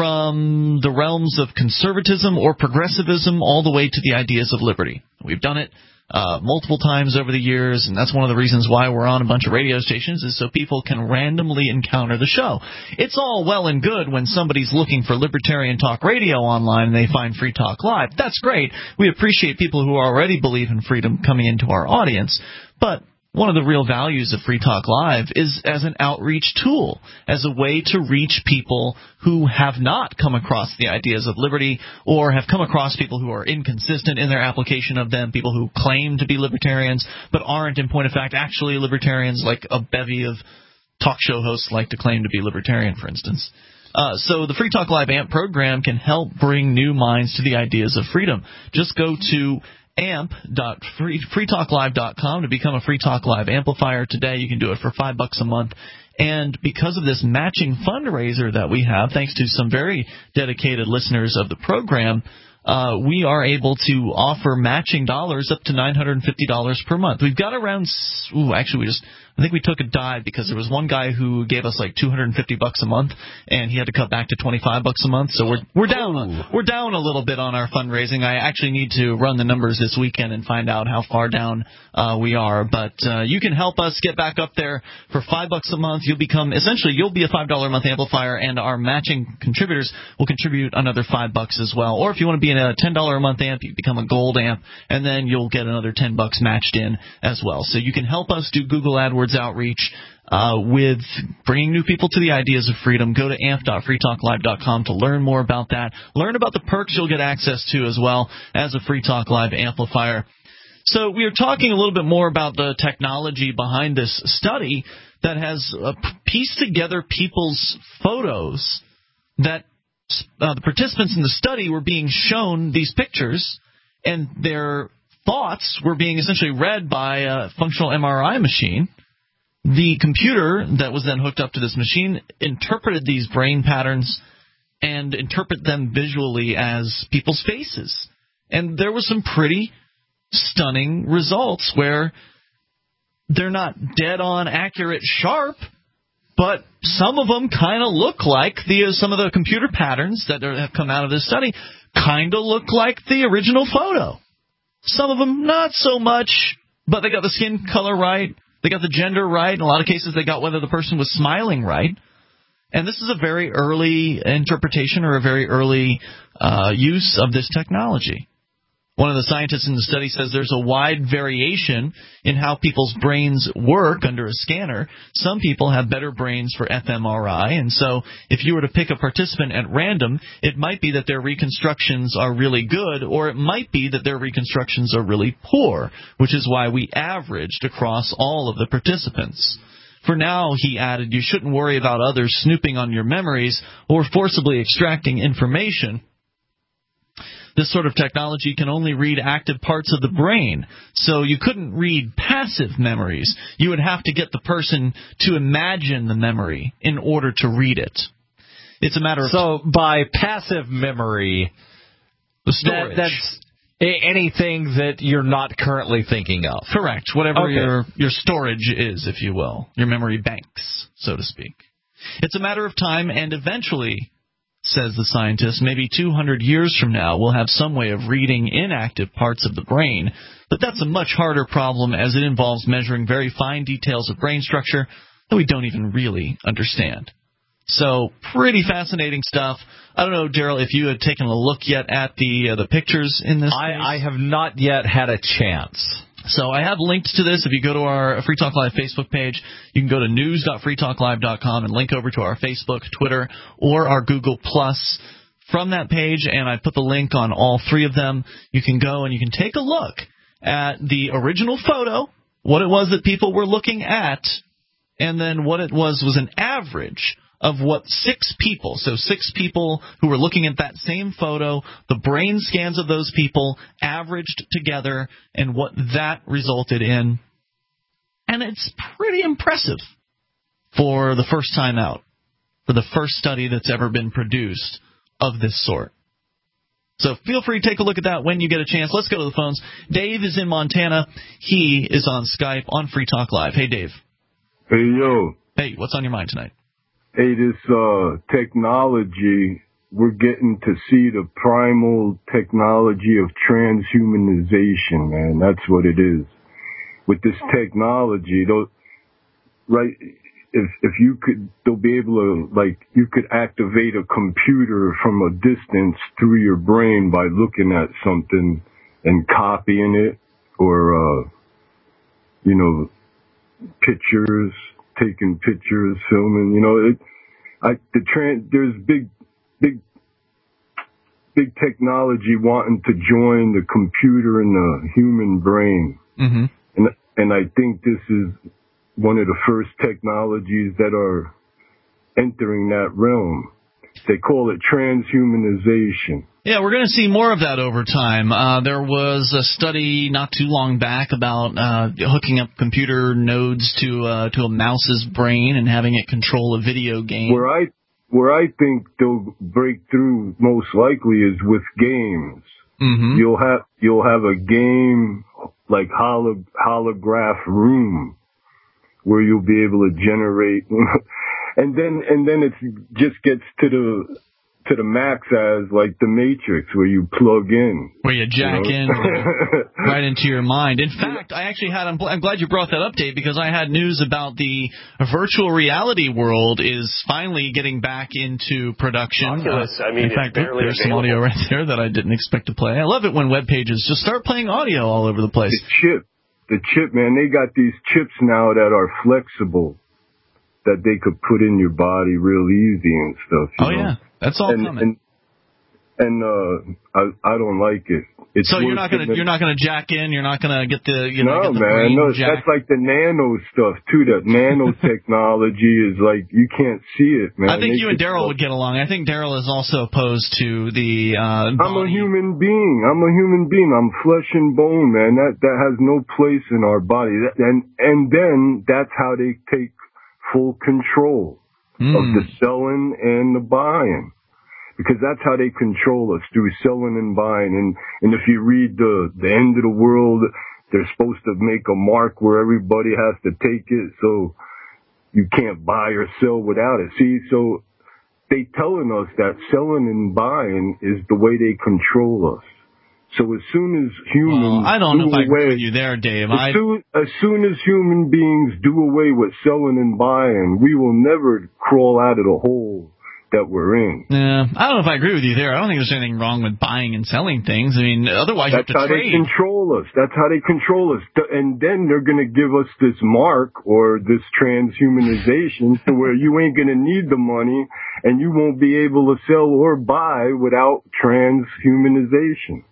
from the realms of conservatism or progressivism all the way to the ideas of liberty. We've done it uh, multiple times over the years, and that's one of the reasons why we're on a bunch of radio stations, is so people can randomly encounter the show. It's all well and good when somebody's looking for libertarian talk radio online and they find Free Talk Live. That's great. We appreciate people who already believe in freedom coming into our audience, but one of the real values of Free Talk Live is as an outreach tool, as a way to reach people who have not come across the ideas of liberty or have come across people who are inconsistent in their application of them, people who claim to be libertarians but aren't in point of fact actually libertarians, like a bevy of talk show hosts like to claim to be libertarian, for instance. Uh, so the Free Talk Live A M P program can help bring new minds to the ideas of freedom. Just go to A M P dot free talk live dot com to become a Free Talk Live amplifier today. You can do it for five bucks a month. And because of this matching fundraiser that we have, thanks to some very dedicated listeners of the program, uh, we are able to offer matching dollars up to nine hundred fifty dollars per month. We've got around, ooh, actually we just, I think we took a dive because there was one guy who gave us like two hundred fifty bucks a month, and he had to cut back to twenty-five bucks a month. So we're we're down oh. we're down a little bit on our fundraising. I actually need to run the numbers this weekend and find out how far down uh, we are. But uh, you can help us get back up there for five bucks a month. You'll become essentially you'll be a five dollar a month amplifier, and our matching contributors will contribute another five bucks as well. Or if you want to be in a ten dollar a month amp, you become a gold amp, and then you'll get another ten bucks matched in as well. So you can help us do Google AdWords outreach uh, with bringing new people to the ideas of freedom. Go to A M P dot free talk live dot com to learn more about that. Learn about the perks you'll get access to as well as a Free Talk Live amplifier. So we are talking a little bit more about the technology behind this study that has uh, pieced together people's photos that uh, the participants in the study were being shown these pictures, and their thoughts were being essentially read by a functional M R I machine. The computer that was then hooked up to this machine interpreted these brain patterns and interpret them visually as people's faces. And there were some pretty stunning results where they're not dead-on accurate sharp, but some of them kind of look like the uh, some of the computer patterns that are, have come out of this study kind of look like the original photo. Some of them not so much, but they got the skin color right. They got the gender right. In a lot of cases, they got whether the person was smiling right. And this is a very early interpretation or a very early uh, use of this technology. One of the scientists in the study says there's a wide variation in how people's brains work under a scanner. Some people have better brains for f M R I, and so if you were to pick a participant at random, it might be that their reconstructions are really good, or it might be that their reconstructions are really poor, which is why we averaged across all of the participants. For now, he added, you shouldn't worry about others snooping on your memories or forcibly extracting information. This sort of technology can only read active parts of the brain, so you couldn't read passive memories. You would have to get the person to imagine the memory in order to read it. It's a matter of... So by passive memory, the storage. That, that's anything that you're not currently thinking of. Correct. Whatever okay. your, your storage is, if you will. Your memory banks, so to speak. It's a matter of time, and eventually... says the scientist, maybe two hundred years from now we'll have some way of reading inactive parts of the brain, but that's a much harder problem as it involves measuring very fine details of brain structure that we don't even really understand. So, pretty fascinating stuff. I don't know, Daryl, if you had taken a look yet at the uh, the pictures in this I, case. I have not yet had a chance. So I have links to this. If you go to our Free Talk Live Facebook page, you can go to news dot free talk live dot com and link over to our Facebook, Twitter, or our Google Plus from that page, and I put the link on all three of them. You can go and you can take a look at the original photo, what it was that people were looking at, and then what it was was an average of what six people, so six people who were looking at that same photo, the brain scans of those people averaged together, and what that resulted in. And it's pretty impressive for the first time out, for the first study that's ever been produced of this sort. So feel free to take a look at that when you get a chance. Let's go to the phones. Dave is in Montana. He is on Skype on Free Talk Live. Hey, Dave. Hey, yo. Hey, what's on your mind tonight? Hey, this uh, technology, we're getting to see the primal technology of transhumanization, man. That's what it is. With this technology, they'll, right, if if you could, they'll be able to, like, you could activate a computer from a distance through your brain by looking at something and copying it, or, uh, you know, pictures. Taking pictures, filming, you know, it, I, the trans, there's big, big, big technology wanting to join the computer and the human brain. Mm-hmm. And, and I think this is one of the first technologies that are entering that realm. They call it transhumanization. Yeah, we're going to see more of that over time. Uh, there was a study not too long back about uh, hooking up computer nodes to uh, to a mouse's brain and having it control a video game. Where I where I think they'll break through most likely is with games. Mm-hmm. You'll have you'll have a game like holo, holograph room where you'll be able to generate, and then and then it just gets to the. to the max as like the Matrix, where you plug in, where you jack you know? in right into your mind. In fact, I actually had. I'm, I'm glad you brought that up, Dave, because I had news about the virtual reality world is finally getting back into production. Oculus, uh, I mean, in fact, it's barely there's some available. audio right there that I didn't expect to play. I love it when web pages just start playing audio all over the place. The chip, the chip, man. They got these chips now that are flexible, that they could put in your body real easy and stuff. You oh know? yeah. That's all and, coming. And, and uh, I I don't like it. It's so you're not gonna than, you're not gonna jack in. You're not gonna get the you know no get the man. brain No, jack. that's like the nano stuff too. That nanotechnology is like you can't see it, man. I think they you and could, Daryl would get along. I think Daryl is also opposed to the. Uh, I'm a human being. I'm a human being. I'm flesh and bone, man. That that has no place in our body. That, and and then that's how they take full control mm. of the selling and the buying. Because that's how they control us, through selling and buying. And, and if you read the, the end of the world, they're supposed to make a mark where everybody has to take it, so you can't buy or sell without it. See, so they telling us that selling and buying is the way they control us. So as soon as humans well, I don't do know if I away, agree with you there, Dave. As, I, soon, as soon as human beings do away with selling and buying, we will never crawl out of the hole that we're in. Yeah, I don't know if I agree with you there. I don't think there's anything wrong with buying and selling things. I mean, otherwise That's you have to how trade. they control us. That's how they control us. And then they're going to give us this mark or this transhumanization to where you ain't going to need the money and you won't be able to sell or buy without transhumanization.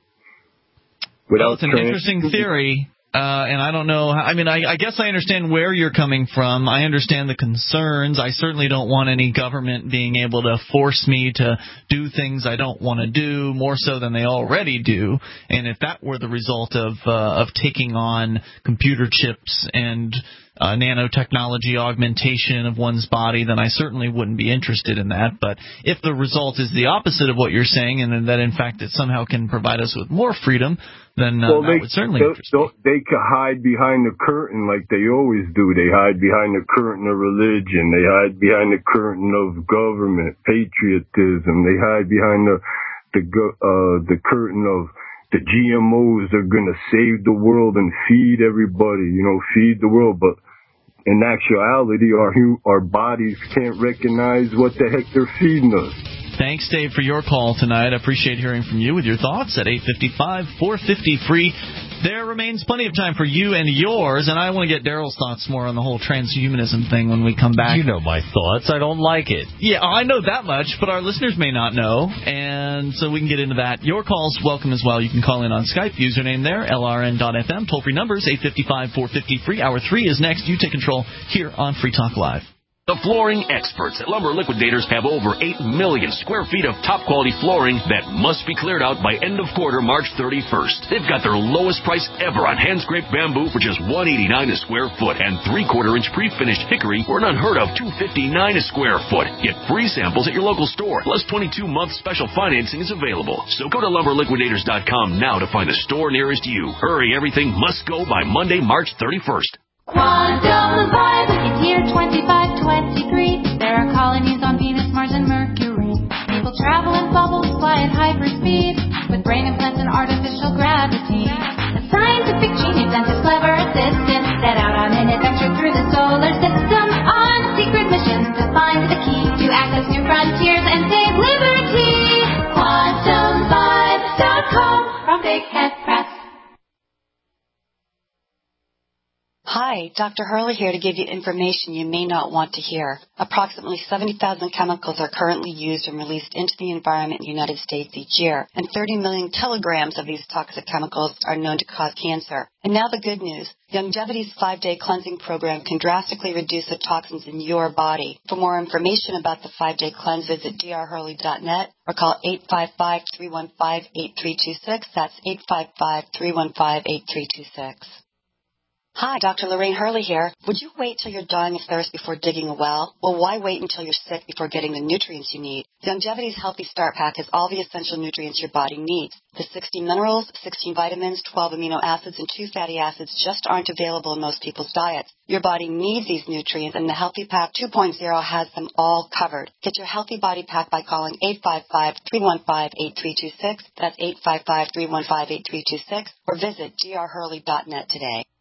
Without well, it's an trans- interesting theory. Uh, and I don't know. I mean, I, I guess I understand where you're coming from. I understand the concerns. I certainly don't want any government being able to force me to do things I don't want to do, more so than they already do. And if that were the result of uh, of taking on computer chips and uh, nanotechnology augmentation of one's body, then I certainly wouldn't be interested in that. But if the result is the opposite of what you're saying, and that in fact it somehow can provide us with more freedom, then uh, well, that they, would certainly they, interest me. They could hide behind the curtain like they always do. They hide behind the curtain of religion. They hide behind the curtain of government, patriotism. They hide behind the the uh, the curtain of the G M Os are going to save the world and feed everybody, you know, feed the world. But in actuality, our our bodies can't recognize what the heck they're feeding us. Thanks, Dave, for your call tonight. I appreciate hearing from you with your thoughts at eight five five, four five zero, free. There remains plenty of time for you and yours, and I want to get Daryl's thoughts more on the whole transhumanism thing when we come back. You know my thoughts. I don't like it. Yeah, I know that much, but our listeners may not know, and so we can get into that. Your call's welcome as well. You can call in on Skype. Username there, L R N dot F M. Toll-free numbers, eight five five, four five zero, free. Hour three is next. You take control here on Free Talk Live. The flooring experts at Lumber Liquidators have over eight million square feet of top-quality flooring that must be cleared out by end of quarter March thirty-first. They've got their lowest price ever on hand-scraped bamboo for just one hundred eighty-nine dollars a square foot and three-quarter inch pre-finished hickory for an unheard of two hundred fifty-nine dollars a square foot. Get free samples at your local store, plus twenty-two month special financing is available. So go to lumber liquidators dot com now to find the store nearest you. Hurry, everything must go by Monday, March thirty-first. Quantum Vibe is year twenty-five twenty-three. There are colonies on Venus, Mars, and Mercury. People travel in bubbles, fly at hyperspeed, with brain implants and artificial gravity. A scientific genius and his clever assistant set out on an adventure through the solar system on secret missions to find the key to access new frontiers and save liberty. Quantum Vibe dot com from Big Head Press. Hi, Doctor Hurley here to give you information you may not want to hear. Approximately seventy thousand chemicals are currently used and released into the environment in the United States each year, and thirty million kilograms of these toxic chemicals are known to cause cancer. And now the good news. Youngevity's five-day cleansing program can drastically reduce the toxins in your body. For more information about the five-day cleanse, visit d r hurley dot net or call eight five five, three one five, eight three two six. That's eight five five, three one five, eight three two six. Hi, Doctor Lorraine Hurley here. Would you wait till you're dying of thirst before digging a well? Well, why wait until you're sick before getting the nutrients you need? Youngevity's Healthy Start Pack has all the essential nutrients your body needs. The sixty minerals, sixteen vitamins, twelve amino acids, and two fatty acids just aren't available in most people's diets. Your body needs these nutrients, and the Healthy Pack two point oh has them all covered. Get your Healthy Body Pack by calling eight five five, three one five, eight three two six. That's eight five five, three one five, eight three two six. Or visit d r hurley dot net today.